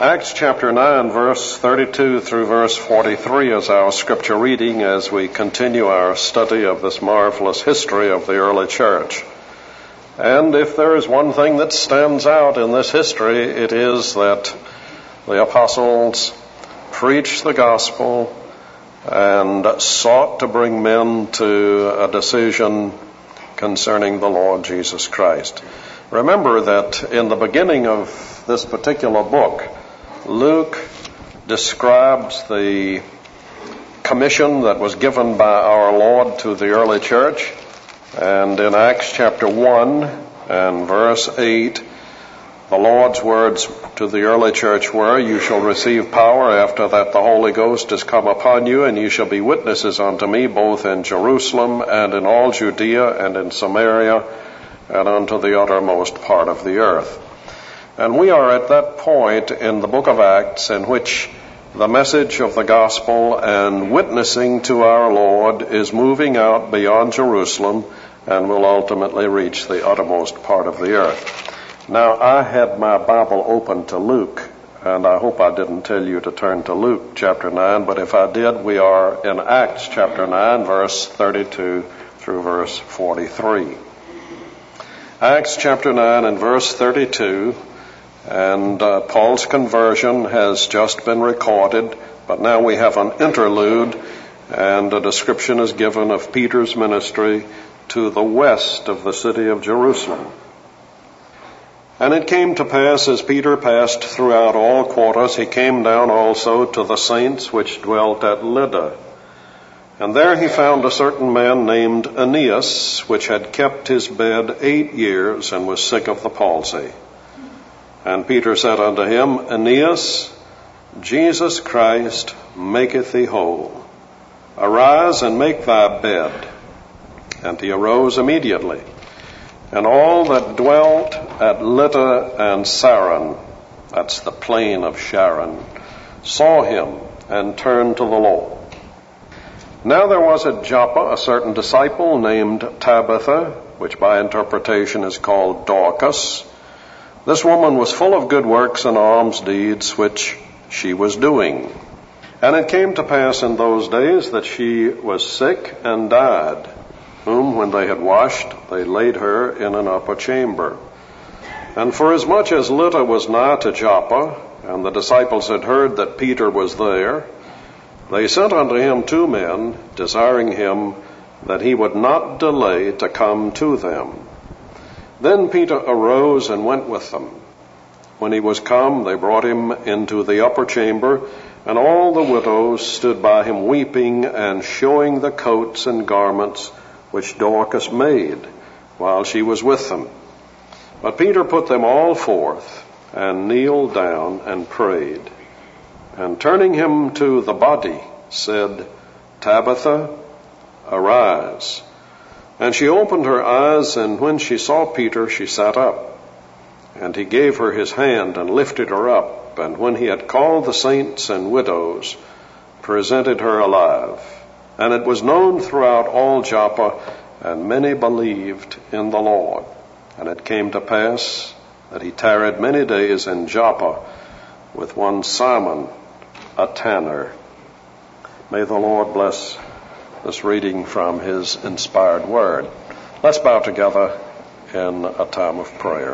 Acts chapter 9, verse 32 through verse 43 is our scripture reading as we continue our study of this marvelous history of the early church. And if there is one thing that stands out in this history, it is that the apostles preached the gospel and sought to bring men to a decision concerning the Lord Jesus Christ. Remember that in the beginning of this particular book, Luke describes the commission that was given by our Lord to the early church. And in Acts chapter 1 and verse 8, the Lord's words to the early church were, "You shall receive power after that the Holy Ghost is come upon you, and you shall be witnesses unto me both in Jerusalem and in all Judea and in Samaria and unto the uttermost part of the earth." And we are at that point in the book of Acts in which the message of the gospel and witnessing to our Lord is moving out beyond Jerusalem and will ultimately reach the uttermost part of the earth. Now, I had my Bible open to Luke, and I hope I didn't tell you to turn to Luke chapter 9, but if I did, we are in Acts chapter 9, verse 32 through verse 43. Acts chapter 9 and verse 32, and Paul's conversion has just been recorded, but now we have an interlude, and a description is given of Peter's ministry to the west of the city of Jerusalem. "And it came to pass, as Peter passed throughout all quarters, he came down also to the saints which dwelt at Lydda. And there he found a certain man named Aeneas, which had kept his bed 8 years, and was sick of the palsy. And Peter said unto him, Aeneas, Jesus Christ maketh thee whole. Arise and make thy bed. And he arose immediately. And all that dwelt at Lydda and Saron," that's the plain of Sharon, "saw him and turned to the Lord. Now there was at Joppa a certain disciple named Tabitha, which by interpretation is called Dorcas. This woman was full of good works and alms deeds, which she was doing. And it came to pass in those days that she was sick and died, whom when they had washed, they laid her in an upper chamber. And forasmuch as Lydda was nigh to Joppa, and the disciples had heard that Peter was there, they sent unto him 2 men, desiring him that he would not delay to come to them. Then Peter arose and went with them. When he was come, they brought him into the upper chamber, and all the widows stood by him weeping and showing the coats and garments which Dorcas made while she was with them. But Peter put them all forth and kneeled down and prayed. And turning him to the body, said, Tabitha, arise. And she opened her eyes, and when she saw Peter, she sat up. And he gave her his hand and lifted her up. And when he had called the saints and widows, presented her alive. And it was known throughout all Joppa, and many believed in the Lord. And it came to pass that he tarried many days in Joppa with one Simon, a tanner. May the Lord bless this reading from his inspired word. Let's bow together in a time of prayer.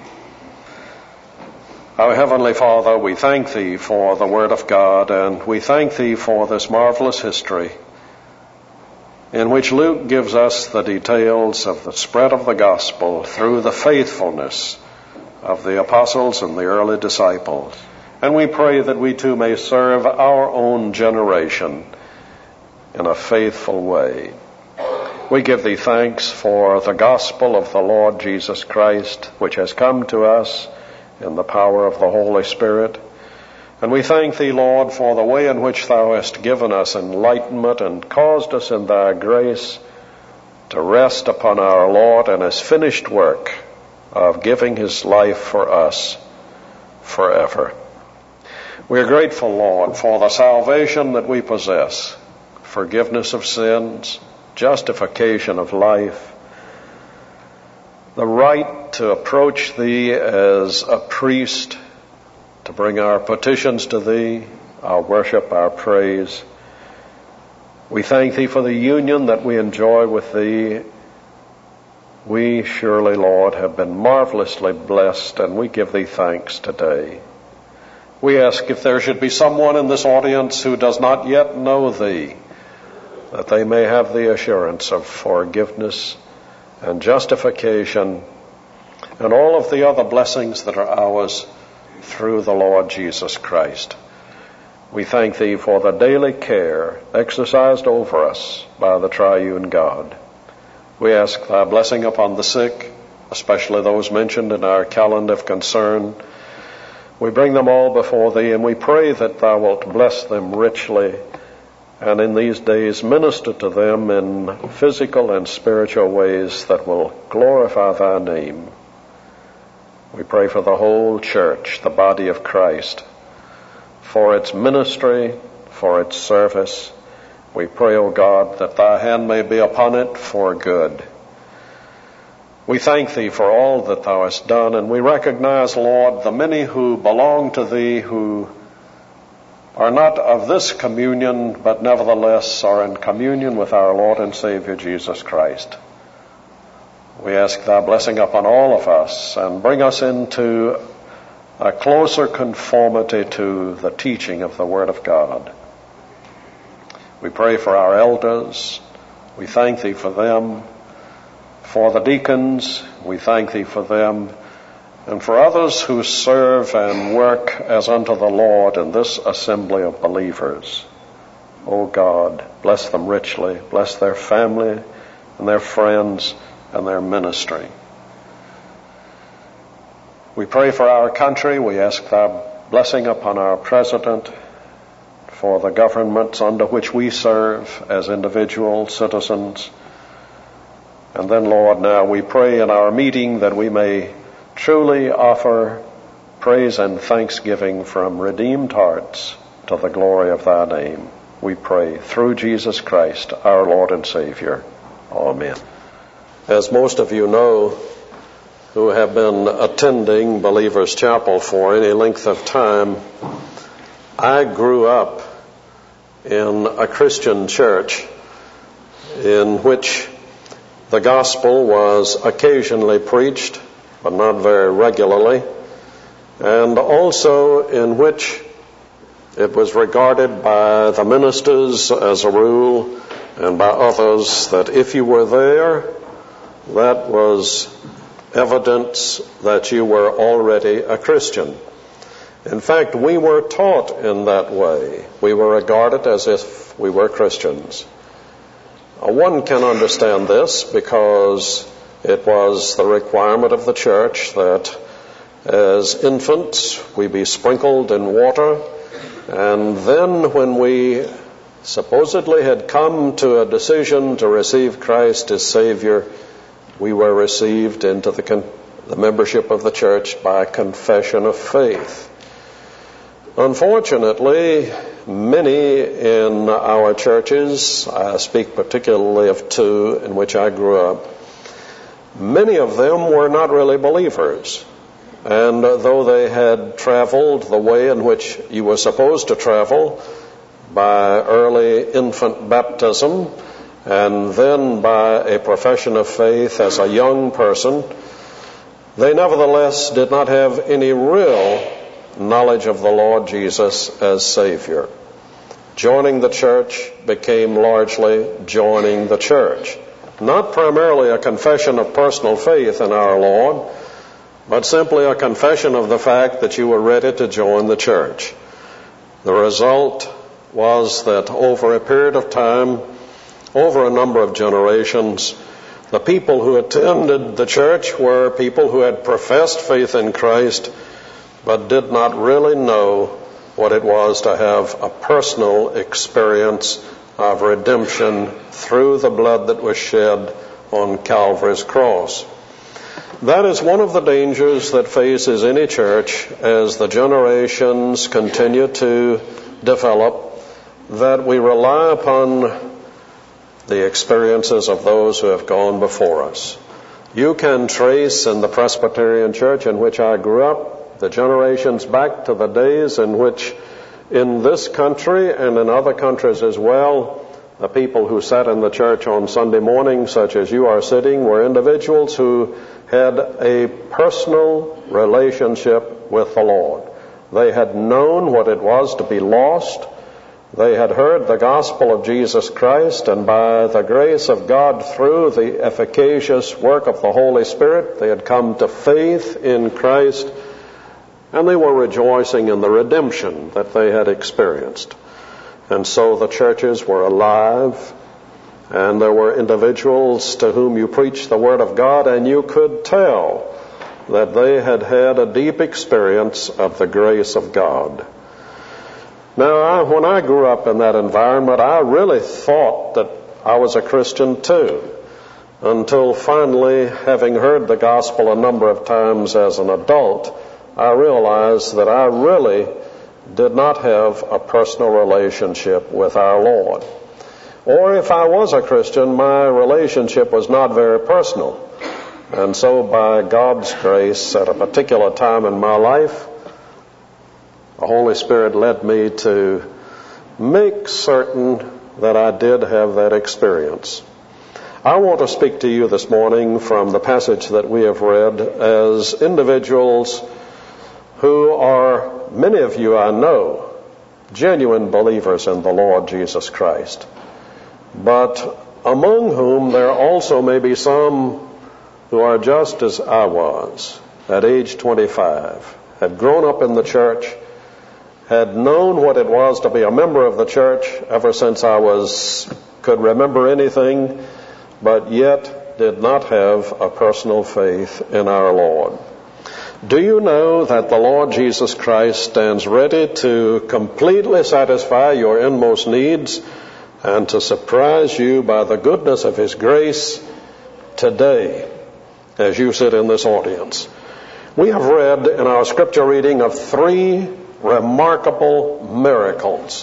Our Heavenly Father, we thank Thee for the Word of God, and we thank Thee for this marvelous history in which Luke gives us the details of the spread of the gospel through the faithfulness of the apostles and the early disciples. And we pray that we too may serve our own generation in a faithful way. We give Thee thanks for the gospel of the Lord Jesus Christ, which has come to us in the power of the Holy Spirit. And we thank Thee, Lord, for the way in which Thou hast given us enlightenment and caused us in Thy grace to rest upon our Lord and His finished work of giving His life for us forever. We are grateful, Lord, for the salvation that we possess, forgiveness of sins, justification of life, the right to approach Thee as a priest, to bring our petitions to Thee, our worship, our praise. We thank Thee for the union that we enjoy with Thee. We surely, Lord, have been marvelously blessed, and we give Thee thanks today. We ask if there should be someone in this audience who does not yet know Thee, that they may have the assurance of forgiveness and justification and all of the other blessings that are ours through the Lord Jesus Christ. We thank Thee for the daily care exercised over us by the triune God. We ask Thy blessing upon the sick, especially those mentioned in our calendar of concern. We bring them all before Thee, and we pray that Thou wilt bless them richly, and in these days minister to them in physical and spiritual ways that will glorify Thy name. We pray for the whole church, the body of Christ, for its ministry, for its service. We pray, O God, that Thy hand may be upon it for good. We thank Thee for all that Thou hast done, and we recognize, Lord, the many who belong to Thee who are not of this communion, but nevertheless are in communion with our Lord and Savior Jesus Christ. We ask Thy blessing upon all of us and bring us into a closer conformity to the teaching of the Word of God. We pray for our elders. We thank Thee for them. For the deacons, we thank Thee for them. And for others who serve and work as unto the Lord in this assembly of believers. O God, bless them richly. Bless their family and their friends and their ministry. We pray for our country. We ask Thy blessing upon our president, for the governments under which we serve as individual citizens. And then, Lord, now we pray in our meeting that we may truly offer praise and thanksgiving from redeemed hearts to the glory of Thy name. We pray through Jesus Christ, our Lord and Savior. Amen. As most of you know, who have been attending Believers Chapel for any length of time, I grew up in a Christian church in which the gospel was occasionally preached, but not very regularly, and also in which it was regarded by the ministers as a rule and by others that if you were there, that was evidence that you were already a Christian. In fact, we were taught in that way. We were regarded as if we were Christians. One can understand this because it was the requirement of the church that as infants we be sprinkled in water, and then when we supposedly had come to a decision to receive Christ as Savior, we were received into the membership of the church by confession of faith. Unfortunately, many in our churches, I speak particularly of two in which I grew up, many of them were not really believers. And though they had traveled the way in which you were supposed to travel, by early infant baptism, and then by a profession of faith as a young person, they nevertheless did not have any real knowledge of the Lord Jesus as Savior. Joining the church became largely joining the church. Not primarily a confession of personal faith in our Lord, but simply a confession of the fact that you were ready to join the church. The result was that over a period of time, over a number of generations, the people who attended the church were people who had professed faith in Christ, but did not really know what it was to have a personal experience of redemption through the blood that was shed on Calvary's cross. That is one of the dangers that faces any church as the generations continue to develop, that we rely upon the experiences of those who have gone before us. You can trace in the Presbyterian church in which I grew up the generations back to the days in which in this country and in other countries as well, the people who sat in the church on Sunday morning, such as you are sitting, were individuals who had a personal relationship with the Lord. They had known what it was to be lost. They had heard the gospel of Jesus Christ, and by the grace of God through the efficacious work of the Holy Spirit, they had come to faith in Christ, and they were rejoicing in the redemption that they had experienced. And so the churches were alive, and there were individuals to whom you preached the Word of God, and you could tell that they had had a deep experience of the grace of God. Now, when I grew up in that environment, I really thought that I was a Christian too, until finally, having heard the gospel a number of times as an adult, I realized that I really did not have a personal relationship with our Lord. Or if I was a Christian, my relationship was not very personal. And so by God's grace, at a particular time in my life, the Holy Spirit led me to make certain that I did have that experience. I want to speak to you this morning from the passage that we have read as individuals who are, many of you I know, genuine believers in the Lord Jesus Christ, but among whom there also may be some who are just as I was at age 25, had grown up in the church, had known what it was to be a member of the church ever since I could remember anything, but yet did not have a personal faith in our Lord. Do you know that the Lord Jesus Christ stands ready to completely satisfy your inmost needs and to surprise you by the goodness of His grace today as you sit in this audience? We have read in our scripture reading of 3 remarkable miracles.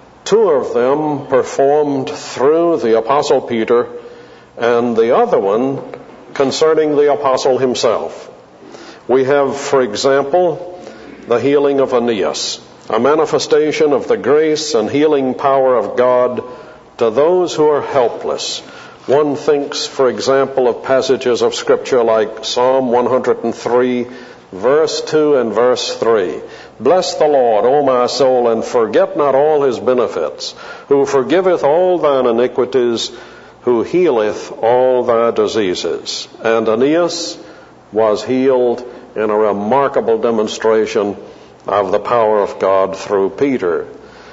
2 of them performed through the Apostle Peter, and the other one concerning the Apostle himself. We have, for example, the healing of Aeneas, a manifestation of the grace and healing power of God to those who are helpless. One thinks, for example, of passages of Scripture like Psalm 103, verse 2 and verse 3. Bless the Lord, O my soul, and forget not all His benefits, who forgiveth all thine iniquities, who healeth all thy diseases. And Aeneas was healed in a remarkable demonstration of the power of God through Peter.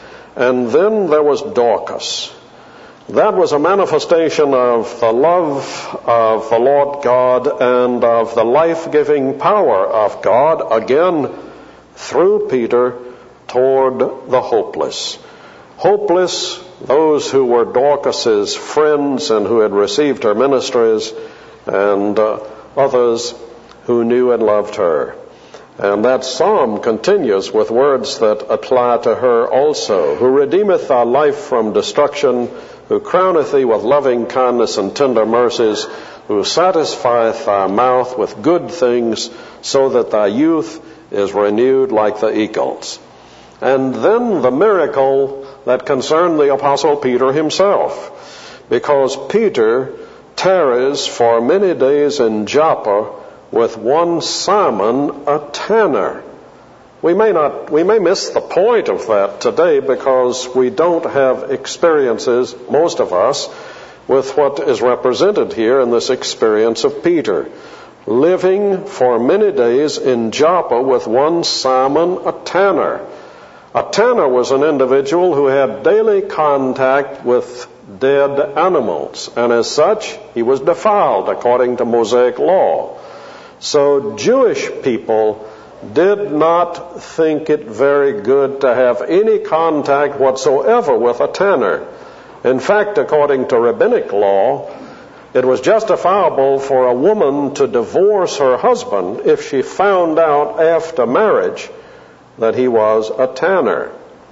And then there was Dorcas. That was a manifestation of the love of the Lord God and of the life-giving power of God, again through Peter, toward the hopeless. Hopeless, those who were Dorcas's friends and who had received her ministries, and others who knew and loved her. And that psalm continues with words that apply to her also. Who redeemeth thy life from destruction, who crowneth thee with loving kindness and tender mercies, who satisfieth thy mouth with good things, so that thy youth is renewed like the eagles. And then the miracle that concerned the Apostle Peter himself, because Peter tarries for many days in Joppa with one Simon, a tanner. We may miss the point of that today because we don't have experiences, most of us, with what is represented here in this experience of Peter. Living for many days in Joppa with one Simon, a tanner. A tanner was an individual who had daily contact with dead animals, and as such, he was defiled according to Mosaic law. So Jewish people did not think it very good to have any contact whatsoever with a tanner. In fact, according to rabbinic law, it was justifiable for a woman to divorce her husband if she found out after marriage that he was a tanner,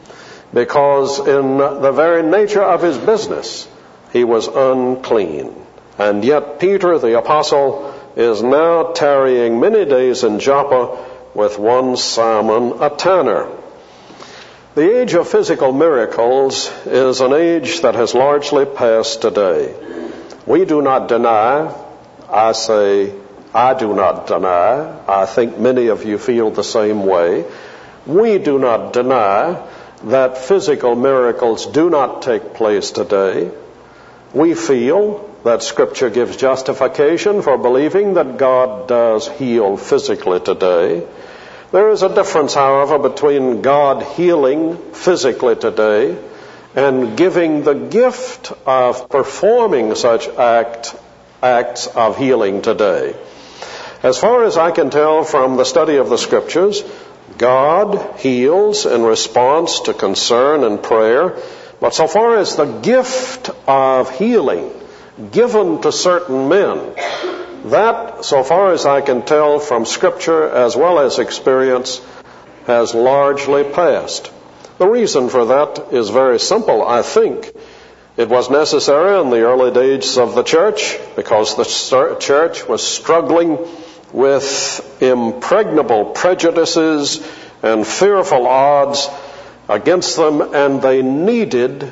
because in the very nature of his business, he was unclean. And yet Peter, the apostle, is now tarrying many days in Joppa with one Simon, a tanner. The age of physical miracles is an age that has largely passed today. We do not deny, I say, I do not deny, I think many of you feel the same way. We do not deny that physical miracles do not take place today. We feel that Scripture gives justification for believing that God does heal physically today. There is a difference, however, between God healing physically today and giving the gift of performing such acts of healing today. As far as I can tell from the study of the Scriptures, God heals in response to concern and prayer, but so far as the gift of healing given to certain men, that, so far as I can tell from Scripture as well as experience, has largely passed. The reason for that is very simple. I think it was necessary in the early days of the church because the church was struggling with impregnable prejudices and fearful odds against them, and they needed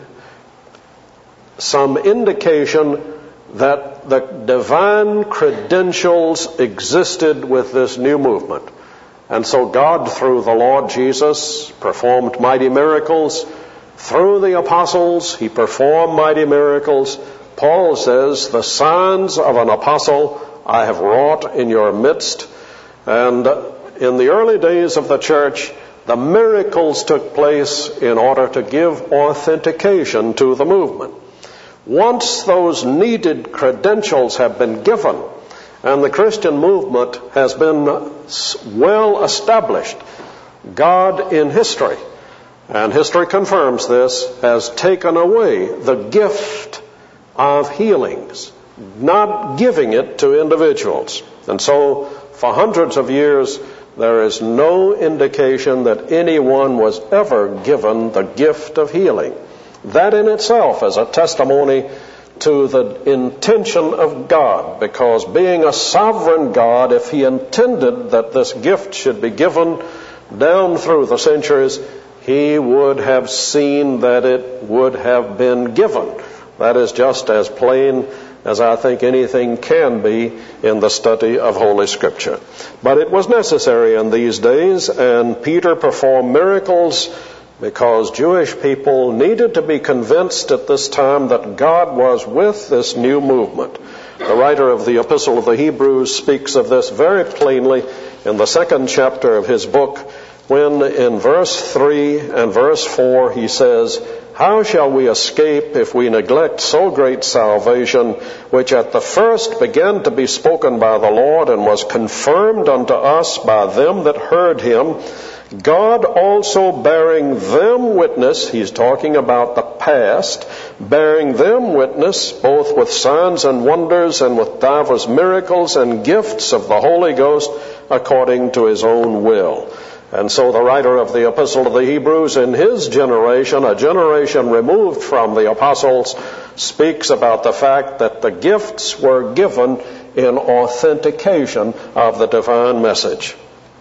some indication that the divine credentials existed with this new movement. And so God, through the Lord Jesus, performed mighty miracles. Through the apostles, he performed mighty miracles. Paul says, the signs of an apostle I have wrought in your midst. And in the early days of the church, the miracles took place in order to give authentication to the movement. Once those needed credentials have been given, and the Christian movement has been well established, God in history, and history confirms this, has taken away the gift of healings, not giving it to individuals. And so, for hundreds of years, there is no indication that anyone was ever given the gift of healing. That in itself is a testimony to the intention of God, because being a sovereign God, if he intended that this gift should be given down through the centuries, he would have seen that it would have been given. That is just as plain as I think anything can be in the study of Holy Scripture. But it was necessary in these days, and Peter performed miracles because Jewish people needed to be convinced at this time that God was with this new movement. The writer of the Epistle of the Hebrews speaks of this very plainly in the 2nd chapter of his book, when in verse 3 and verse 4 he says, how shall we escape if we neglect so great salvation, which at the first began to be spoken by the Lord and was confirmed unto us by them that heard him, God also bearing them witness, he's talking about the past, bearing them witness both with signs and wonders and with divers miracles and gifts of the Holy Ghost according to his own will. And so the writer of the Epistle to the Hebrews, in his generation, a generation removed from the apostles, speaks about the fact that the gifts were given in authentication of the divine message.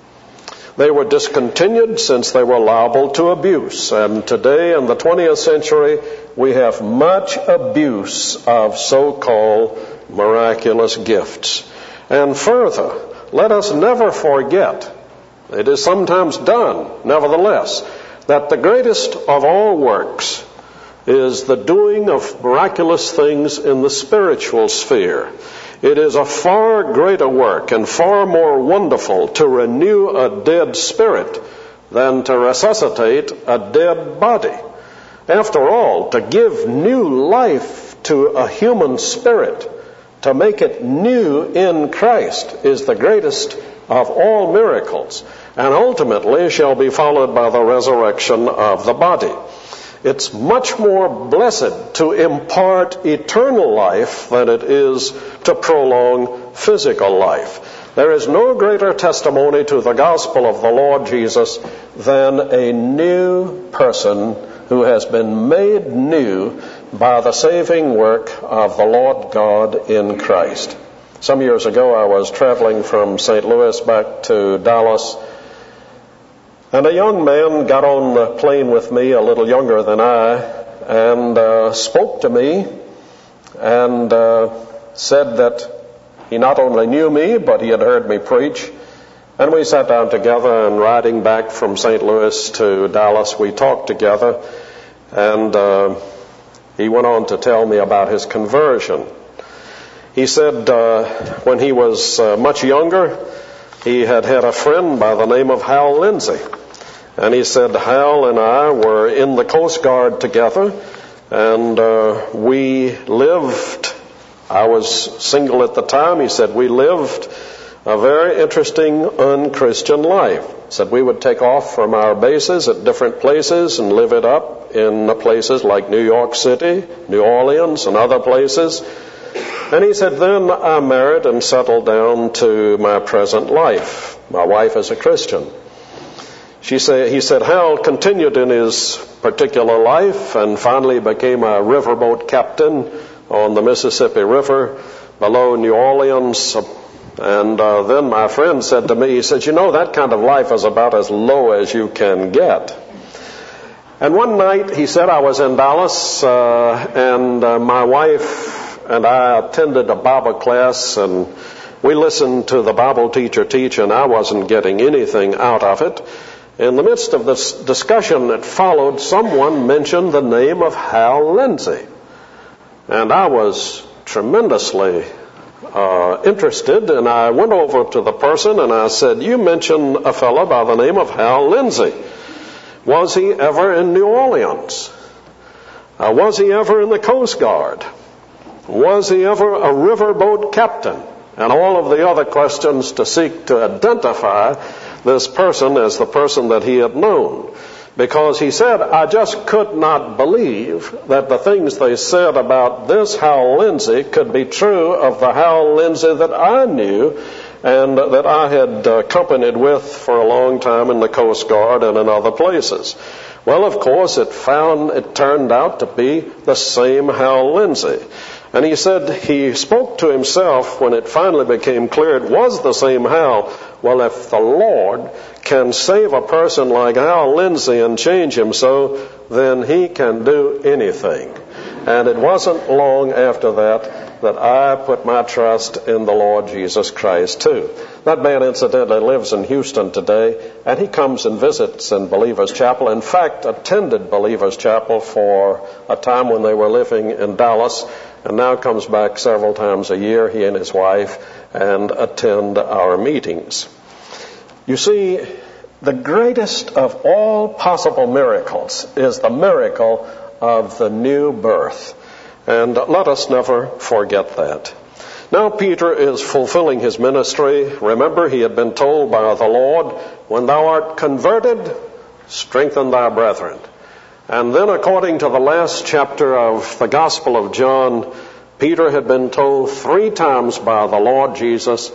They were discontinued since they were liable to abuse. And today in the 20th century, we have much abuse of so-called miraculous gifts. And further, let us never forget, it is sometimes done, nevertheless, that the greatest of all works is the doing of miraculous things in the spiritual sphere. It is a far greater work and far more wonderful to renew a dead spirit than to resuscitate a dead body. After all, to give new life to a human spirit, to make it new in Christ, is the greatest of all miracles, and ultimately shall be followed by the resurrection of the body. It's much more blessed to impart eternal life than it is to prolong physical life. There is no greater testimony to the gospel of the Lord Jesus than a new person who has been made new by the saving work of the Lord God in Christ. Some years ago I was traveling from St. Louis back to Dallas, And a young man got on the plane with me, a little younger than I, and spoke to me and said that he not only knew me, but he had heard me preach. And we sat down together, and riding back from St. Louis to Dallas, we talked together, and he went on to tell me about his conversion. He said when he was much younger, he had a friend by the name of Hal Lindsey. And he said Hal and I were in the Coast Guard together, and we lived, I was single at the time, he said we lived a very interesting unchristian life. He said we would take off from our bases at different places and live it up in places like New York City, New Orleans, and other places. And he said, then I married and settled down to my present life. My wife is a Christian. He said, Hal continued in his particular life and finally became a riverboat captain on the Mississippi River below New Orleans. And then my friend said to me, he said, you know, that kind of life is about as low as you can get. And one night, he said, I was in Dallas, and my wife and I attended a Bible class, and we listened to the Bible teacher teach, and I wasn't getting anything out of it. In the midst of this discussion that followed, someone mentioned the name of Hal Lindsey. And I was tremendously interested, and I went over to the person and I said, you mentioned a fellow by the name of Hal Lindsey. Was he ever in New Orleans? Was he ever in the Coast Guard? Was he ever a riverboat captain? And all of the other questions to seek to identify this person as the person that he had known. Because he said, I just could not believe that the things they said about this Hal Lindsey could be true of the Hal Lindsey that I knew and that I had accompanied with for a long time in the Coast Guard and in other places. Well, of course, it turned out to be the same Hal Lindsey. And he said he spoke to himself when it finally became clear it was the same Hal. Well, if the Lord can save a person like Hal Lindsey and change him so, then he can do anything. And it wasn't long after that I put my trust in the Lord Jesus Christ too. That man incidentally lives in Houston today, and he comes and visits in Believers Chapel. In fact, attended Believers Chapel for a time when they were living in Dallas, and now comes back several times a year, he and his wife, and attend our meetings. You see, the greatest of all possible miracles is the miracle of the new birth. And let us never forget that. Now Peter is fulfilling his ministry. Remember, he had been told by the Lord, when thou art converted, strengthen thy brethren. And then according to the last chapter of the Gospel of John, Peter had been told 3 times by the Lord Jesus,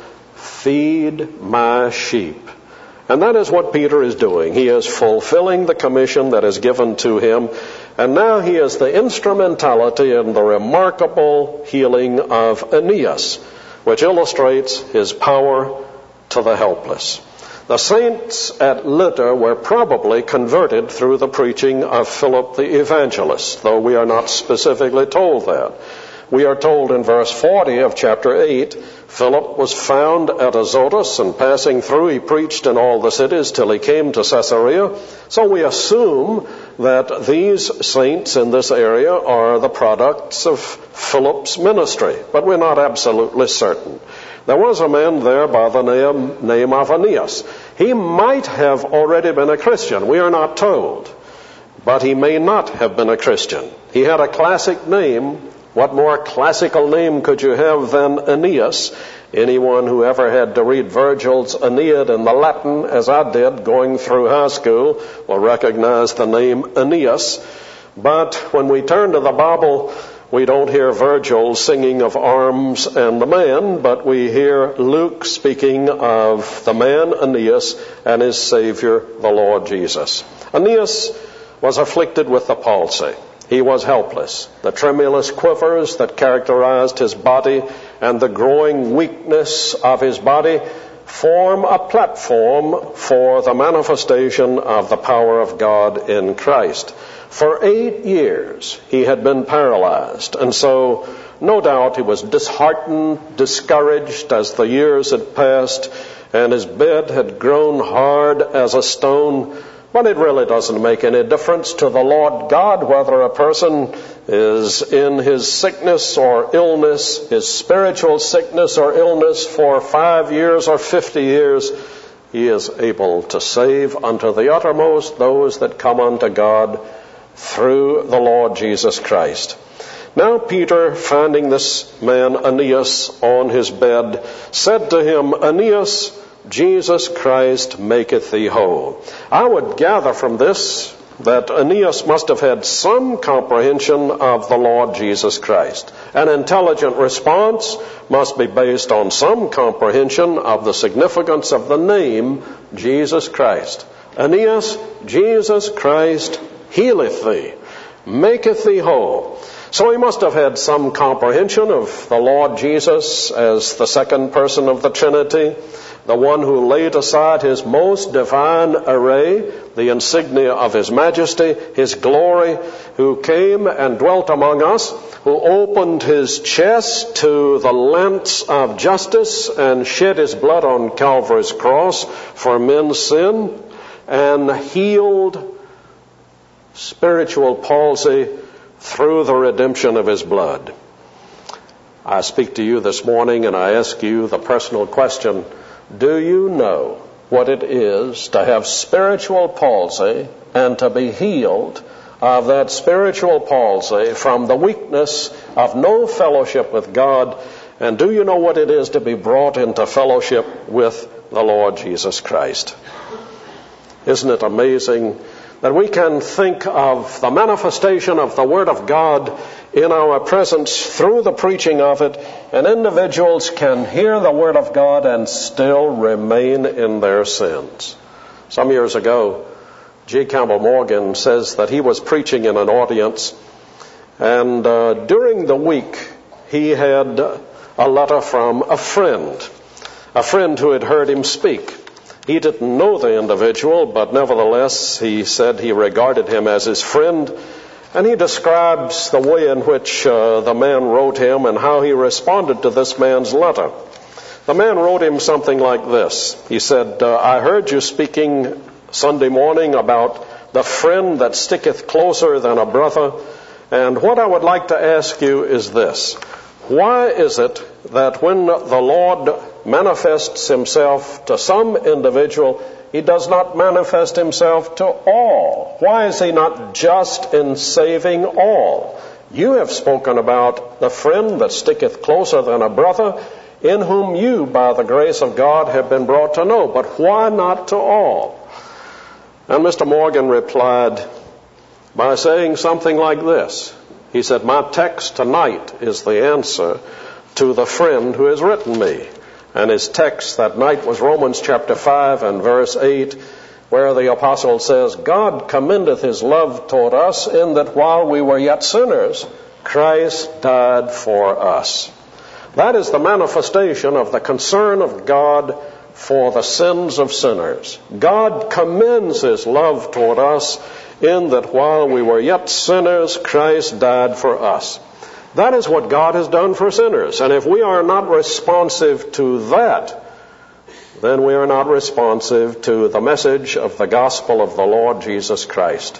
feed my sheep. And that is what Peter is doing. He is fulfilling the commission that is given to him. And now he is the instrumentality in the remarkable healing of Aeneas, which illustrates his power to the helpless. The saints at Lydda were probably converted through the preaching of Philip the evangelist, though we are not specifically told that. We are told in verse 40 of chapter 8, Philip was found at Azotus, and passing through he preached in all the cities till he came to Caesarea. So we assume that these saints in this area are the products of Philip's ministry, but we're not absolutely certain. There was a man there by the name of Aeneas. He might have already been a Christian. We are not told. But he may not have been a Christian. He had a classic name. What more classical name could you have than Aeneas? Anyone who ever had to read Virgil's Aeneid in the Latin, as I did going through high school, will recognize the name Aeneas. But when we turn to the Bible, we don't hear Virgil singing of arms and the man, but we hear Luke speaking of the man Aeneas and his Savior, the Lord Jesus. Aeneas was afflicted with the palsy. He was helpless. The tremulous quivers that characterized his body and the growing weakness of his body form a platform for the manifestation of the power of God in Christ. For 8 years he had been paralyzed, and so no doubt he was disheartened, discouraged as the years had passed, and his bed had grown hard as a stone. But it really doesn't make any difference to the Lord God whether a person is in his sickness or illness, his spiritual sickness or illness, for 5 years or 50 years. He is able to save unto the uttermost those that come unto God through the Lord Jesus Christ. Now Peter, finding this man Aeneas on his bed, said to him, Aeneas, Jesus Christ maketh thee whole. I would gather from this that Aeneas must have had some comprehension of the Lord Jesus Christ. An intelligent response must be based on some comprehension of the significance of the name Jesus Christ. Aeneas, Jesus Christ healeth thee, maketh thee whole. So he must have had some comprehension of the Lord Jesus as the second person of the Trinity, the one who laid aside his most divine array, the insignia of his majesty, his glory, who came and dwelt among us, who opened his chest to the lance of justice and shed his blood on Calvary's cross for men's sin, and healed spiritual palsy through the redemption of his blood. I speak to you this morning and I ask you the personal question, do you know what it is to have spiritual palsy and to be healed of that spiritual palsy from the weakness of no fellowship with God? And do you know what it is to be brought into fellowship with the Lord Jesus Christ? Isn't it amazing that we can think of the manifestation of the Word of God in our presence through the preaching of it, and individuals can hear the Word of God and still remain in their sins. Some years ago, G. Campbell Morgan says that he was preaching in an audience, and during the week he had a letter from a friend who had heard him speak. He didn't know the individual, but nevertheless, he said he regarded him as his friend, and he describes the way in which the man wrote him and how he responded to this man's letter. The man wrote him something like this. He said, I heard you speaking Sunday morning about the friend that sticketh closer than a brother, and what I would like to ask you is this. Why is it that when the Lord manifests himself to some individual, he does not manifest himself to all? Why is he not just in saving all? You have spoken about the friend that sticketh closer than a brother, in whom you, by the grace of God, have been brought to know. But why not to all? And Mr. Morgan replied by saying something like this. He said, my text tonight is the answer to the friend who has written me. And his text that night was Romans chapter 5 and verse 8, where the apostle says, God commendeth his love toward us in that while we were yet sinners, Christ died for us. That is the manifestation of the concern of God for the sins of sinners. God commends his love toward us in that while we were yet sinners, Christ died for us. That is what God has done for sinners. And if we are not responsive to that, then we are not responsive to the message of the gospel of the Lord Jesus Christ.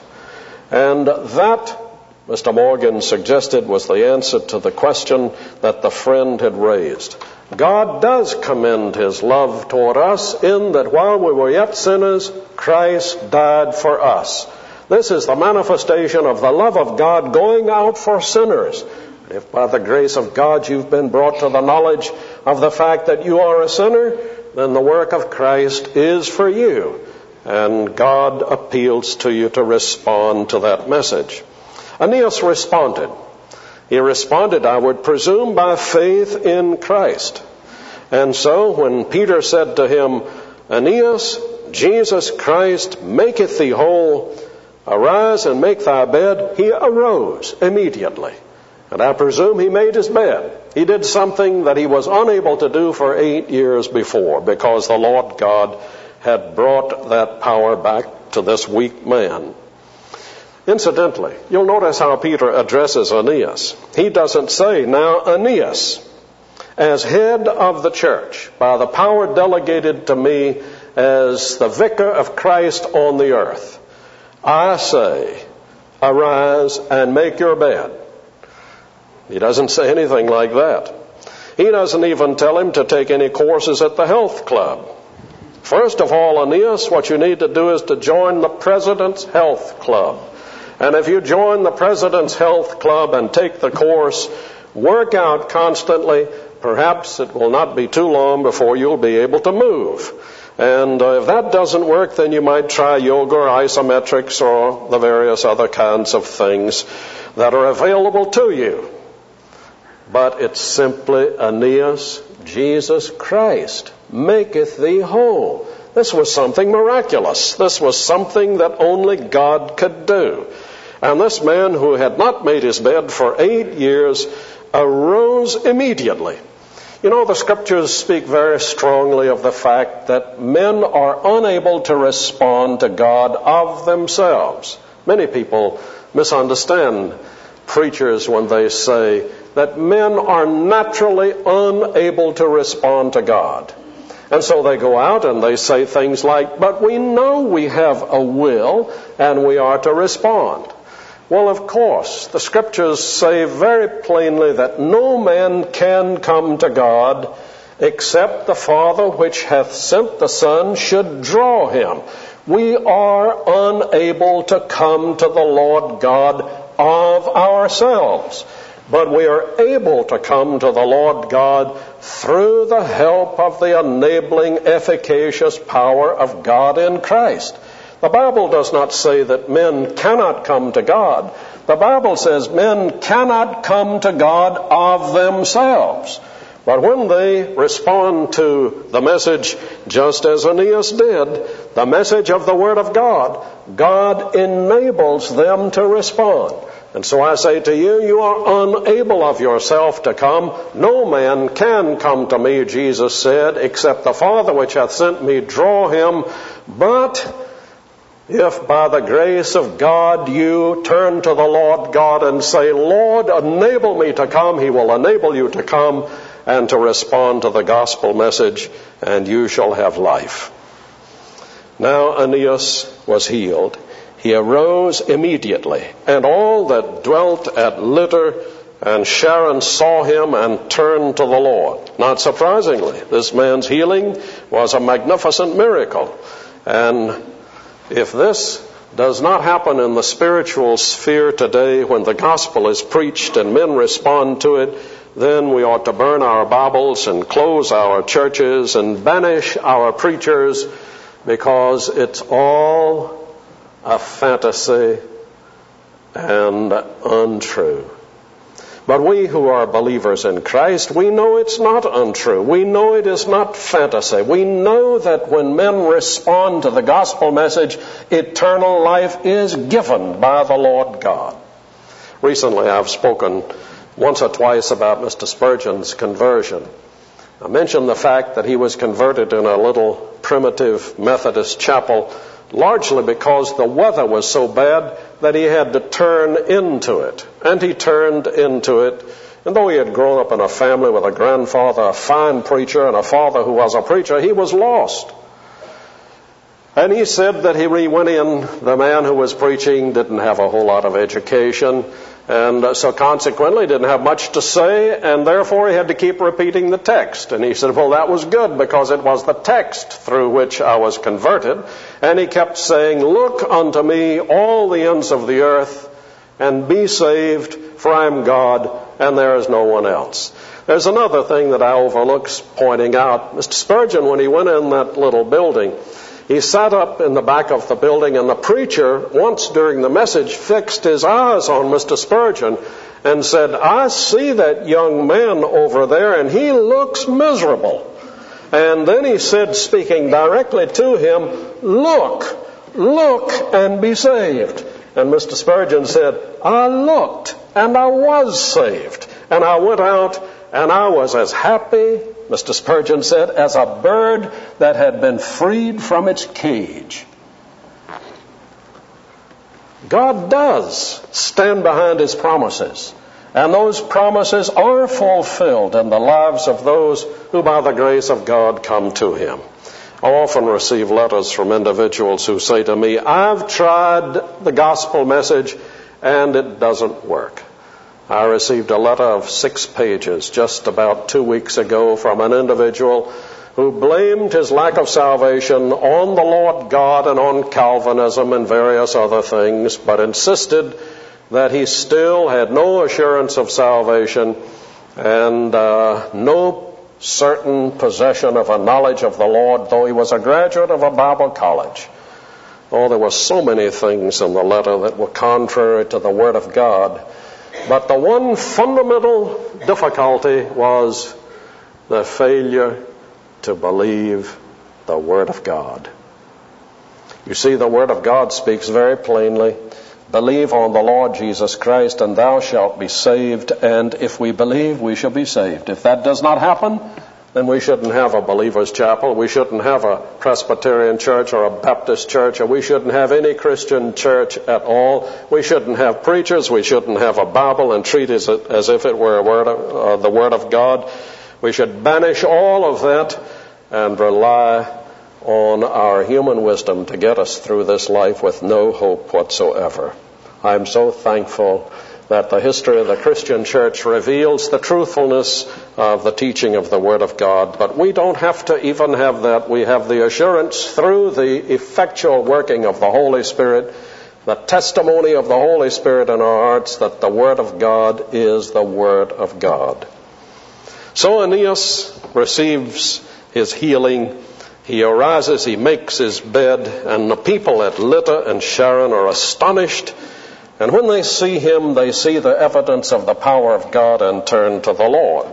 And that, Mr. Morgan suggested, was the answer to the question that the friend had raised. God does commend his love toward us in that while we were yet sinners, Christ died for us. This is the manifestation of the love of God going out for sinners. If by the grace of God you've been brought to the knowledge of the fact that you are a sinner, then the work of Christ is for you. And God appeals to you to respond to that message. Aeneas responded. He responded, I would presume, by faith in Christ. And so when Peter said to him, Aeneas, Jesus Christ maketh thee whole, arise and make thy bed, he arose immediately. And I presume he made his bed. He did something that he was unable to do for 8 years before, because the Lord God had brought that power back to this weak man. Incidentally, you'll notice how Peter addresses Aeneas. He doesn't say, "Now Aeneas, as head of the church, by the power delegated to me as the vicar of Christ on the earth, I say, arise and make your bed." He doesn't say anything like that. He doesn't even tell him to take any courses at the health club. First of all, Aeneas, what you need to do is to join the President's Health Club. And if you join the President's Health Club and take the course, work out constantly, perhaps it will not be too long before you'll be able to move. And if that doesn't work, then you might try yoga or isometrics or the various other kinds of things that are available to you. But it's simply, Aeneas, Jesus Christ maketh thee whole. This was something miraculous. This was something that only God could do. And this man, who had not made his bed for 8 years, arose immediately. You know, the Scriptures speak very strongly of the fact that men are unable to respond to God of themselves. Many people misunderstand preachers when they say that men are naturally unable to respond to God. And so they go out and they say things like, "But we know we have a will and we are to respond." Well, of course, the Scriptures say very plainly that no man can come to God except the Father which hath sent the Son should draw him. We are unable to come to the Lord God of ourselves, but we are able to come to the Lord God through the help of the enabling, efficacious power of God in Christ. The Bible does not say that men cannot come to God. The Bible says men cannot come to God of themselves. But when they respond to the message, just as Aeneas did, the message of the Word of God, God enables them to respond. And so I say to you, you are unable of yourself to come. No man can come to me, Jesus said, except the Father which hath sent me draw him. But if by the grace of God you turn to the Lord God and say, "Lord, enable me to come," He will enable you to come and to respond to the gospel message, and you shall have life. Now Aeneas was healed. He arose immediately, and all that dwelt at Lydda and Sharon saw him and turned to the Lord. Not surprisingly, this man's healing was a magnificent miracle. And if this does not happen in the spiritual sphere today when the gospel is preached and men respond to it, then we ought to burn our Bibles and close our churches and banish our preachers, because it's all a fantasy and untrue. But we who are believers in Christ, we know it's not untrue. We know it is not fantasy. We know that when men respond to the gospel message, eternal life is given by the Lord God. Recently I've spoken once or twice about Mr. Spurgeon's conversion. I mentioned the fact that he was converted in a little primitive Methodist chapel, largely because the weather was so bad that he had to turn into it. And he turned into it. And though he had grown up in a family with a grandfather, a fine preacher, and a father who was a preacher, he was lost. And he said that he went in, the man who was preaching didn't have a whole lot of education, and so consequently didn't have much to say, and therefore he had to keep repeating the text. And he said, well, that was good, because it was the text through which I was converted. And he kept saying, "Look unto me, all the ends of the earth, and be saved, for I am God, and there is no one else." There's another thing that I overlook pointing out. Mr. Spurgeon, when he went in that little building, he sat up in the back of the building, and the preacher, once during the message, fixed his eyes on Mr. Spurgeon and said, "I see that young man over there, and he looks miserable." And then he said, speaking directly to him, look and be saved." And Mr. Spurgeon said, I looked and I was saved. And I went out and I was as happy, Mr. Spurgeon said, as a bird that had been freed from its cage. God does stand behind His promises. And those promises are fulfilled in the lives of those who by the grace of God come to Him. I often receive letters from individuals who say to me, I've tried the gospel message and it doesn't work. I received a letter of 6 pages just about 2 weeks ago from an individual who blamed his lack of salvation on the Lord God and on Calvinism and various other things, but insisted that he still had no assurance of salvation and no certain possession of a knowledge of the Lord, though he was a graduate of a Bible college. Oh, there were so many things in the letter that were contrary to the Word of God. But the one fundamental difficulty was the failure to believe the Word of God. You see, the Word of God speaks very plainly. Believe on the Lord Jesus Christ and thou shalt be saved. And if we believe, we shall be saved. If that does not happen, then we shouldn't have a believer's chapel. We shouldn't have a Presbyterian church or a Baptist church, or we shouldn't have any Christian church at all. We shouldn't have preachers. We shouldn't have a Bible and treat it as if it were the Word of God. We should banish all of that and rely on our human wisdom to get us through this life with no hope whatsoever. I'm so thankful that the history of the Christian church reveals the truthfulness of the teaching of the Word of God. But we don't have to even have that. We have the assurance through the effectual working of the Holy Spirit, the testimony of the Holy Spirit in our hearts that the Word of God is the Word of God. So Aeneas receives his healing. He arises, he makes his bed, and the people at Lydda and Sharon are astonished. And when they see him, they see the evidence of the power of God and turn to the Lord.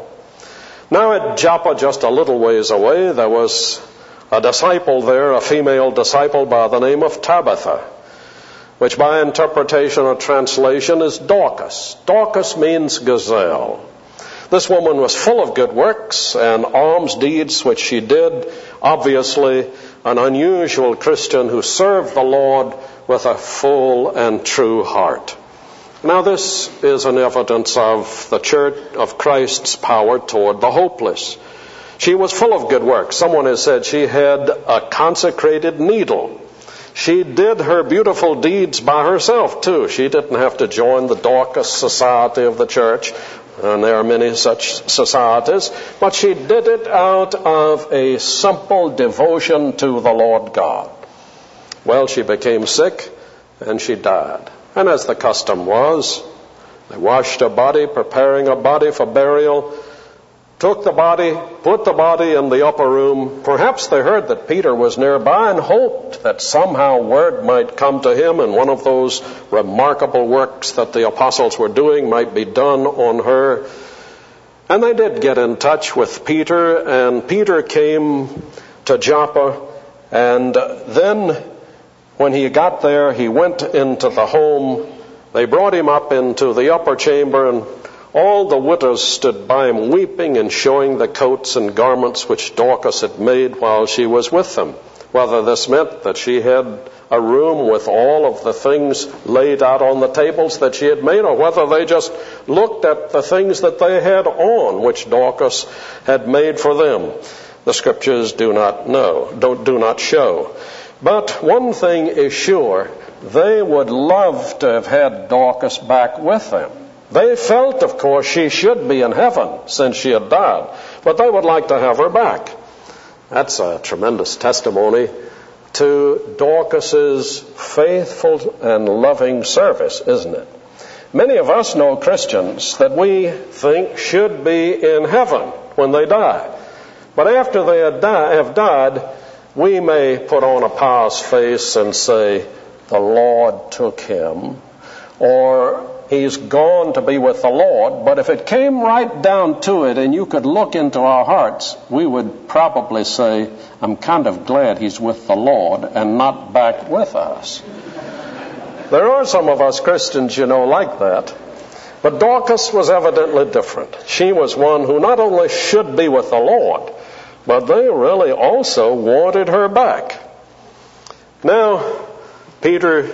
Now at Joppa, just a little ways away, there was a disciple there, a female disciple by the name of Tabitha, which by interpretation or translation is Dorcas. Dorcas means gazelle. This woman was full of good works and alms deeds which she did. Obviously, an unusual Christian who served the Lord with a full and true heart. Now, this is an evidence of the Church of Christ's power toward the hopeless. She was full of good works. Someone has said she had a consecrated needle. She did her beautiful deeds by herself, too. She didn't have to join the Dorcas Society of the church, and there are many such societies, but she did it out of a simple devotion to the Lord God. Well, she became sick, and she died. And as the custom was, they washed her body, preparing her body for burial, took the body, put the body in the upper room. Perhaps they heard that Peter was nearby and hoped that somehow word might come to him and one of those remarkable works that the apostles were doing might be done on her. And they did get in touch with Peter, and Peter came to Joppa, and then when he got there, he went into the home. They brought him up into the upper chamber, and all the widows stood by him weeping and showing the coats and garments which Dorcas had made while she was with them. Whether this meant that she had a room with all of the things laid out on the tables that she had made, or whether they just looked at the things that they had on, which Dorcas had made for them. The scriptures do not show. But one thing is sure, they would love to have had Dorcas back with them. They felt, of course, she should be in heaven since she had died, but they would like to have her back. That's a tremendous testimony to Dorcas's faithful and loving service, isn't it? Many of us know Christians that we think should be in heaven when they die. But after they have died, we may put on a pious face and say, the Lord took him, or he's gone to be with the Lord. But if it came right down to it and you could look into our hearts, we would probably say, I'm kind of glad he's with the Lord and not back with us. There are some of us Christians, like that. But Dorcas was evidently different. She was one who not only should be with the Lord, but they really also wanted her back. Now, Peter,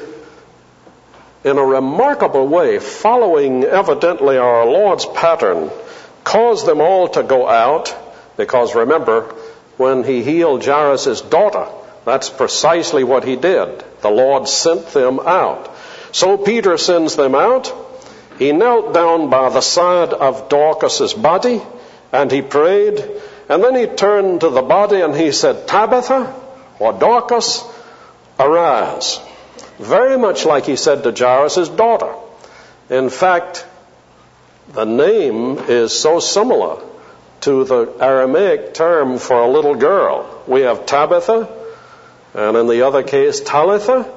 in a remarkable way, following evidently our Lord's pattern, caused them all to go out, because remember, when he healed Jairus' daughter, that's precisely what he did. The Lord sent them out. So Peter sends them out. He knelt down by the side of Dorcas' body, and he prayed, and then he turned to the body and he said, Tabitha, or Dorcas, arise. Very much like he said to Jairus' daughter. In fact, the name is so similar to the Aramaic term for a little girl. We have Tabitha, and in the other case, Talitha,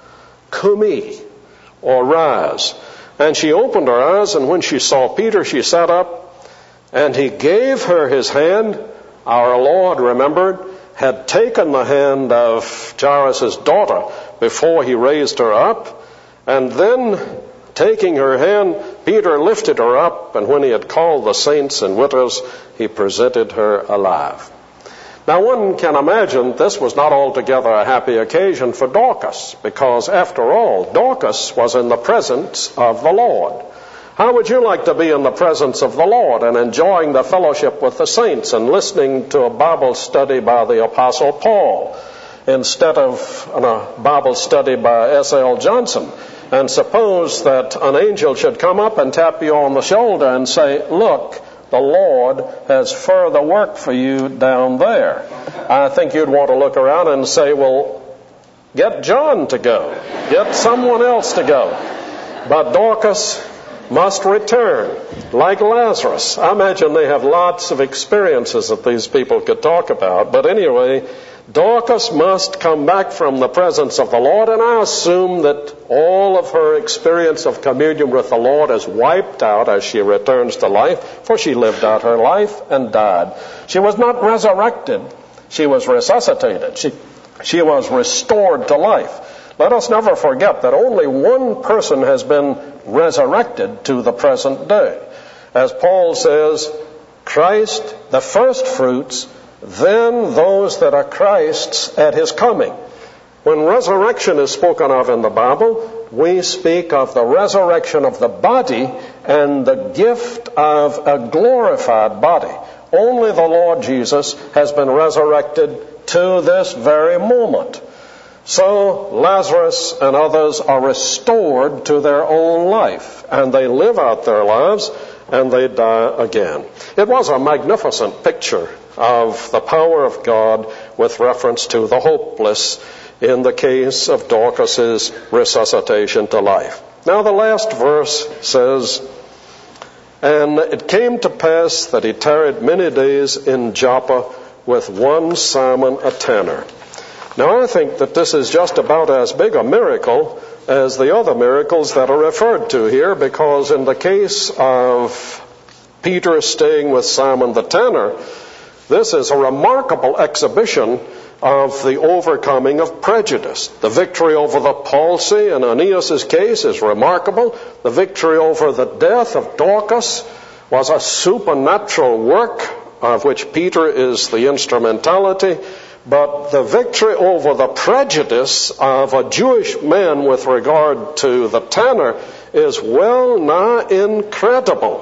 Kumi, or rise. And she opened her eyes, and when she saw Peter, she sat up, and he gave her his hand. Our Lord, remembered, had taken the hand of Jairus' daughter before he raised her up, and then, taking her hand, Peter lifted her up, and when he had called the saints and widows, he presented her alive. Now, one can imagine this was not altogether a happy occasion for Dorcas, because, after all, Dorcas was in the presence of the Lord. How would you like to be in the presence of the Lord and enjoying the fellowship with the saints and listening to a Bible study by the Apostle Paul instead of a Bible study by S.L. Johnson? And suppose that an angel should come up and tap you on the shoulder and say, look, the Lord has further work for you down there. I think you'd want to look around and say, well, get John to go. Get someone else to go. But Dorcas must return, like Lazarus. I imagine they have lots of experiences that these people could talk about. But anyway, Dorcas must come back from the presence of the Lord, and I assume that all of her experience of communion with the Lord is wiped out as she returns to life, for she lived out her life and died. She was not resurrected. She was resuscitated. She was restored to life. Let us never forget that only one person has been resurrected to the present day. As Paul says, Christ, the first fruits, then those that are Christ's at his coming. When resurrection is spoken of in the Bible, we speak of the resurrection of the body and the gift of a glorified body. Only the Lord Jesus has been resurrected to this very moment. So Lazarus and others are restored to their own life, and they live out their lives, and they die again. It was a magnificent picture of the power of God with reference to the hopeless in the case of Dorcas's resuscitation to life. Now the last verse says, and it came to pass that he tarried many days in Joppa with one Simon a tanner. Now I think that this is just about as big a miracle as the other miracles that are referred to here, because in the case of Peter staying with Simon the tanner, this is a remarkable exhibition of the overcoming of prejudice. The victory over the palsy in Aeneas' case is remarkable. The victory over the death of Dorcas was a supernatural work of which Peter is the instrumentality. But the victory over the prejudice of a Jewish man with regard to the tanner is well nigh incredible.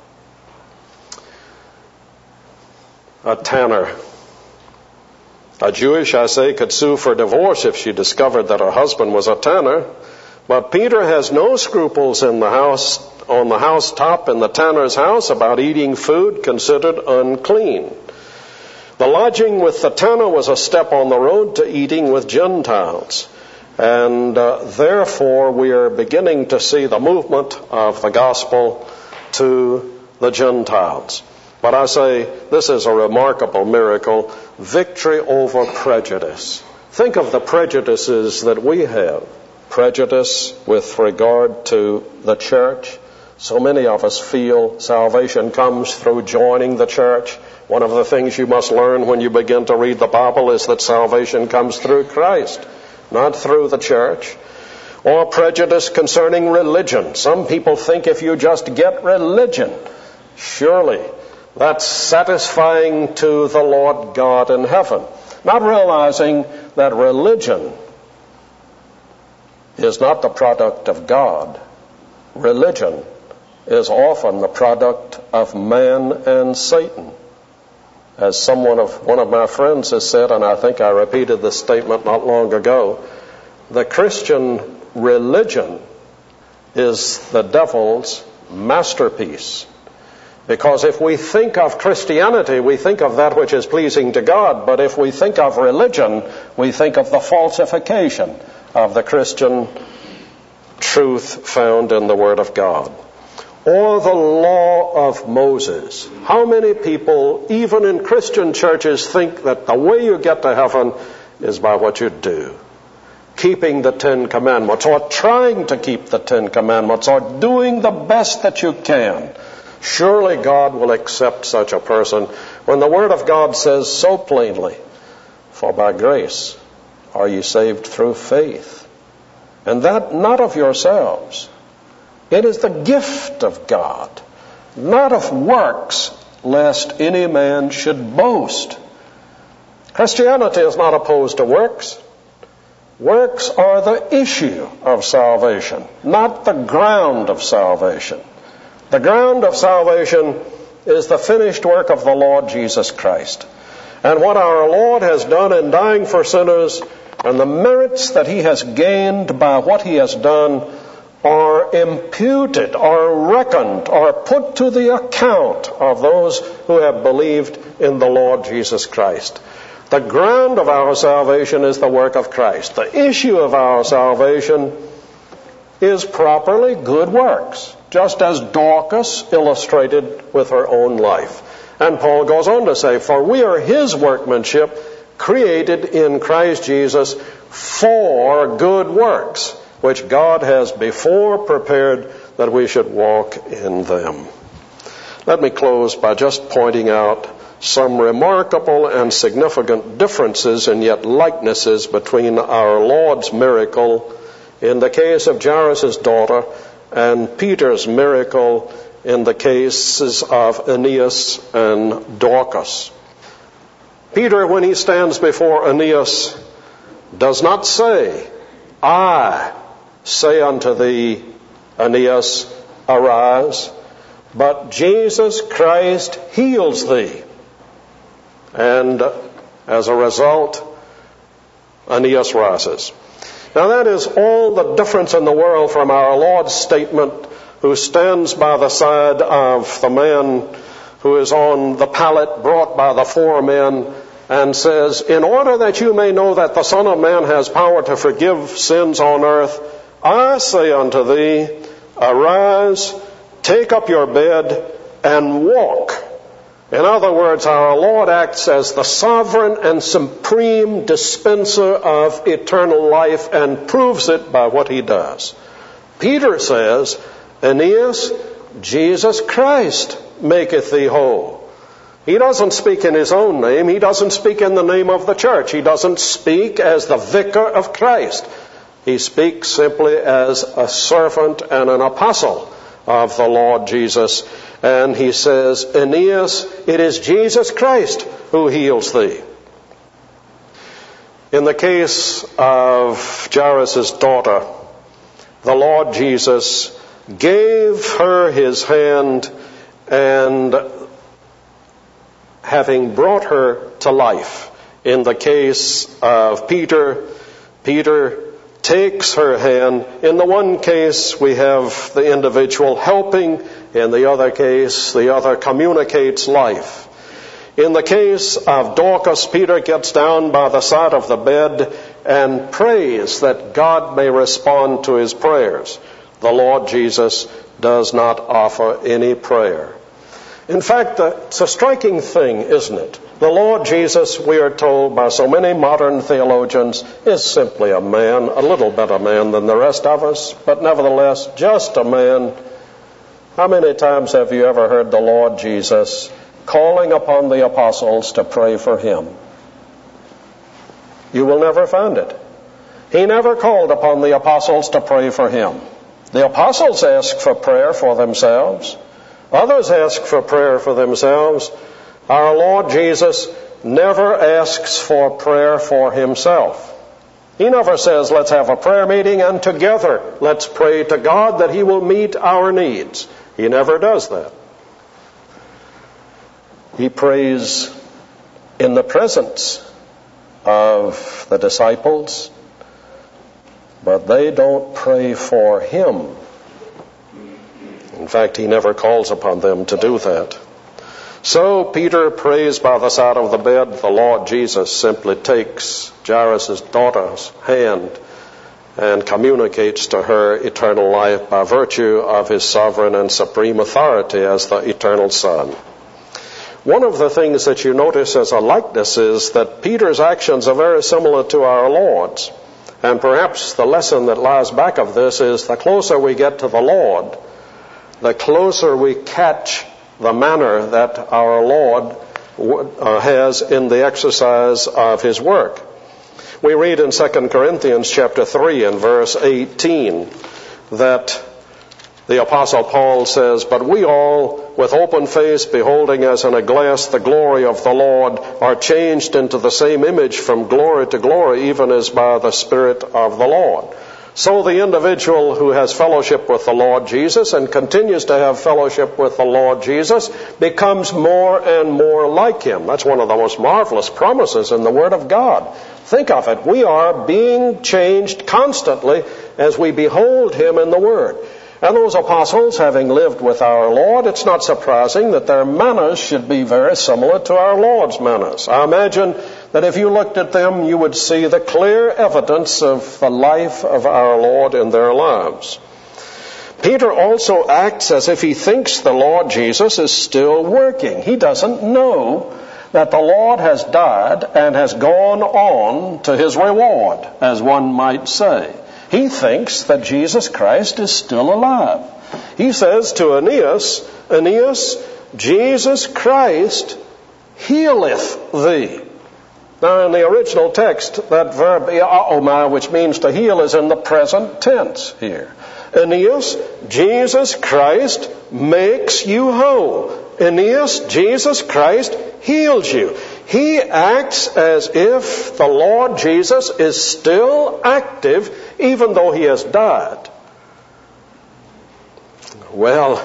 A tanner, a Jewish, I say, could sue for divorce if she discovered that her husband was a tanner. But Peter has no scruples in the house, on the housetop in the tanner's house, about eating food considered unclean. The lodging with the tanner was a step on the road to eating with Gentiles. And therefore we are beginning to see the movement of the gospel to the Gentiles. But I say this is a remarkable miracle, victory over prejudice. Think of the prejudices that we have. Prejudice with regard to the church. So many of us feel salvation comes through joining the church. One of the things you must learn when you begin to read the Bible is that salvation comes through Christ, not through the church. or prejudice concerning religion. Some people think if you just get religion, surely that's satisfying to the Lord God in heaven, not realizing that religion is not the product of God. Religion is often the product of man and Satan. As one of my friends has said, and I think I repeated this statement not long ago, the Christian religion is the devil's masterpiece. Because if we think of Christianity, we think of that which is pleasing to God. But if we think of religion, we think of the falsification of the Christian truth found in the Word of God. Or the law of Moses. How many people, even in Christian churches, think that the way you get to heaven is by what you do? Keeping the 10 Commandments, or trying to keep the 10 Commandments, or doing the best that you can. Surely God will accept such a person when the Word of God says so plainly, "For by grace are ye saved through faith, and that not of yourselves. It is the gift of God, not of works, lest any man should boast." Christianity is not opposed to works. Works are the issue of salvation, not the ground of salvation. The ground of salvation is the finished work of the Lord Jesus Christ. And what our Lord has done in dying for sinners, and the merits that He has gained by what He has done, are imputed, or reckoned, or put to the account of those who have believed in the Lord Jesus Christ. The ground of our salvation is the work of Christ. The issue of our salvation is properly good works, just as Dorcas illustrated with her own life. And Paul goes on to say, "For we are His workmanship, created in Christ Jesus for good works, which God has before prepared that we should walk in them." Let me close by just pointing out some remarkable and significant differences and yet likenesses between our Lord's miracle in the case of Jairus' daughter and Peter's miracle in the cases of Aeneas and Dorcas. Peter, when he stands before Aeneas, does not say, "I say unto thee, Aeneas, arise," but Jesus Christ heals thee. And as a result, Aeneas rises. Now that is all the difference in the world from our Lord's statement, who stands by the side of the man who is on the pallet brought by the 4 men and says, "In order that you may know that the Son of Man has power to forgive sins on earth, I say unto thee, arise, take up your bed, and walk." In other words, our Lord acts as the sovereign and supreme dispenser of eternal life and proves it by what He does. Peter says, "Aeneas, Jesus Christ maketh thee whole." He doesn't speak in his own name. He doesn't speak in the name of the church. He doesn't speak as the vicar of Christ. He speaks simply as a servant and an apostle of the Lord Jesus. And he says, "Aeneas, it is Jesus Christ who heals thee." In the case of Jairus' daughter, the Lord Jesus gave her His hand, and having brought her to life. In the case of Peter, Peter takes her hand. In the one case, we have the individual helping. In the other case, the other communicates life. In the case of Dorcas, Peter gets down by the side of the bed and prays that God may respond to his prayers. The Lord Jesus does not offer any prayer. In fact, it's a striking thing, isn't it? The Lord Jesus, we are told by so many modern theologians, is simply a man, a little better man than the rest of us, but nevertheless just a man. How many times have you ever heard the Lord Jesus calling upon the apostles to pray for him? You will never find it. He never called upon the apostles to pray for him. The apostles asked for prayer for themselves. Others ask for prayer for themselves. Our Lord Jesus never asks for prayer for himself. He never says, let's have a prayer meeting and together let's pray to God that he will meet our needs. He never does that. He prays in the presence of the disciples, but they don't pray for him. In fact, he never calls upon them to do that. So Peter prays by the side of the bed. The Lord Jesus simply takes Jairus' daughter's hand and communicates to her eternal life by virtue of his sovereign and supreme authority as the eternal Son. One of the things that you notice as a likeness is that Peter's actions are very similar to our Lord's. And perhaps the lesson that lies back of this is the closer we get to the Lord, the closer we catch the manner that our Lord has in the exercise of his work. We read in 2 Corinthians chapter 3 and verse 18 that the Apostle Paul says, "But we all, with open face, beholding as in a glass the glory of the Lord, are changed into the same image from glory to glory, even as by the Spirit of the Lord." So the individual who has fellowship with the Lord Jesus and continues to have fellowship with the Lord Jesus becomes more and more like him. That's one of the most marvelous promises in the Word of God. Think of it. We are being changed constantly as we behold him in the Word. And those apostles, having lived with our Lord, it's not surprising that their manners should be very similar to our Lord's manners. I imagine that if you looked at them, you would see the clear evidence of the life of our Lord in their lives. Peter also acts as if he thinks the Lord Jesus is still working. He doesn't know that the Lord has died and has gone on to his reward, as one might say. He thinks that Jesus Christ is still alive. He says to Aeneas, "Aeneas, Jesus Christ healeth thee." Now in the original text, that verb, iaomai, which means to heal, is in the present tense here. Aeneas, Jesus Christ makes you whole. Aeneas, Jesus Christ heals you. He acts as if the Lord Jesus is still active, even though he has died. Well,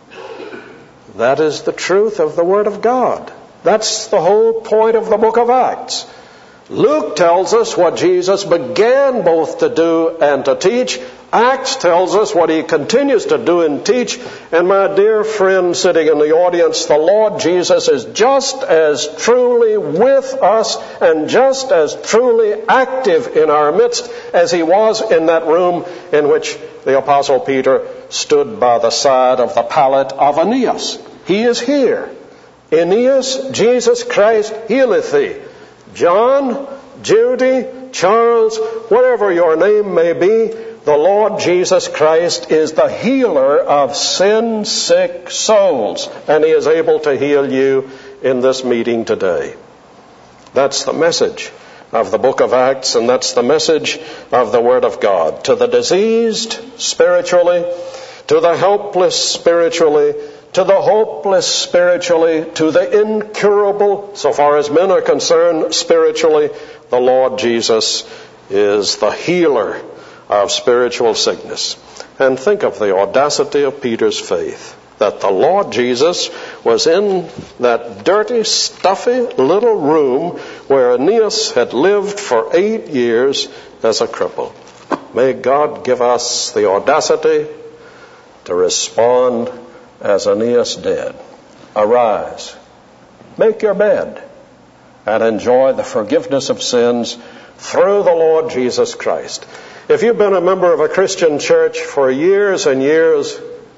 that is the truth of the Word of God. That's the whole point of the book of Acts. Luke tells us what Jesus began both to do and to teach. Acts tells us what he continues to do and teach. And my dear friend sitting in the audience, the Lord Jesus is just as truly with us and just as truly active in our midst as he was in that room in which the Apostle Peter stood by the side of the pallet of Aeneas. He is here. Aeneas, Jesus Christ healeth thee. John, Judy, Charles, whatever your name may be, the Lord Jesus Christ is the healer of sin-sick souls, and he is able to heal you in this meeting today. That's the message of the book of Acts, and that's the message of the Word of God. To the diseased spiritually, to the helpless spiritually, to the hopeless spiritually, to the incurable, so far as men are concerned, spiritually, the Lord Jesus is the healer of spiritual sickness. And think of the audacity of Peter's faith, that the Lord Jesus was in that dirty, stuffy little room where Aeneas had lived for 8 years as a cripple. May God give us the audacity to respond as Aeneas did. Arise, make your bed, and enjoy the forgiveness of sins through the Lord Jesus Christ. If you've been a member of a Christian church for years and years,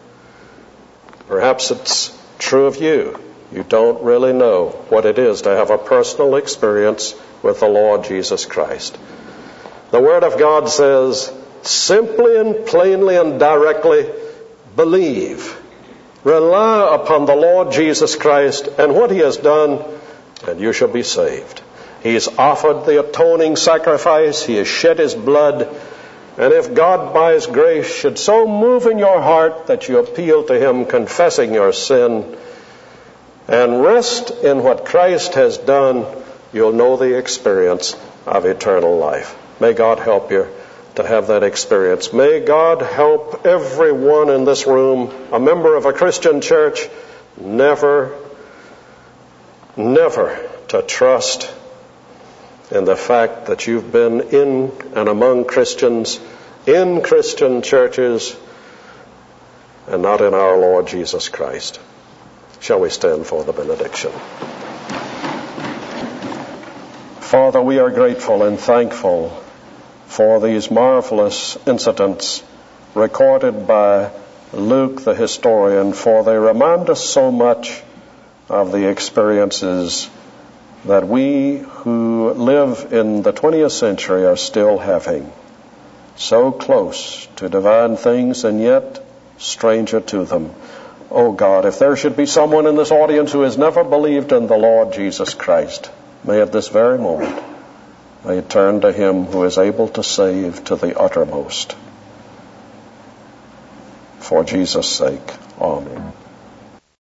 perhaps it's true of you. You don't really know what it is to have a personal experience with the Lord Jesus Christ. The Word of God says, simply and plainly and directly, believe. Rely upon the Lord Jesus Christ and what he has done, and you shall be saved. He has offered the atoning sacrifice. He has shed his blood. And if God, by his grace, should so move in your heart that you appeal to him, confessing your sin, and rest in what Christ has done, you'll know the experience of eternal life. May God help you to have that experience. May God help everyone in this room, a member of a Christian church, never to trust in the fact that you've been in and among Christians, in Christian churches, and not in our Lord Jesus Christ. Shall we stand for the benediction? Father, we are grateful and thankful for these marvelous incidents recorded by Luke the historian, for they remind us so much of the experiences that we who live in the 20th century are still having. So close to divine things and yet stranger to them. Oh God, if there should be someone in this audience who has never believed in the Lord Jesus Christ, may at this very moment they turn to him who is able to save to the uttermost. For Jesus' sake, amen.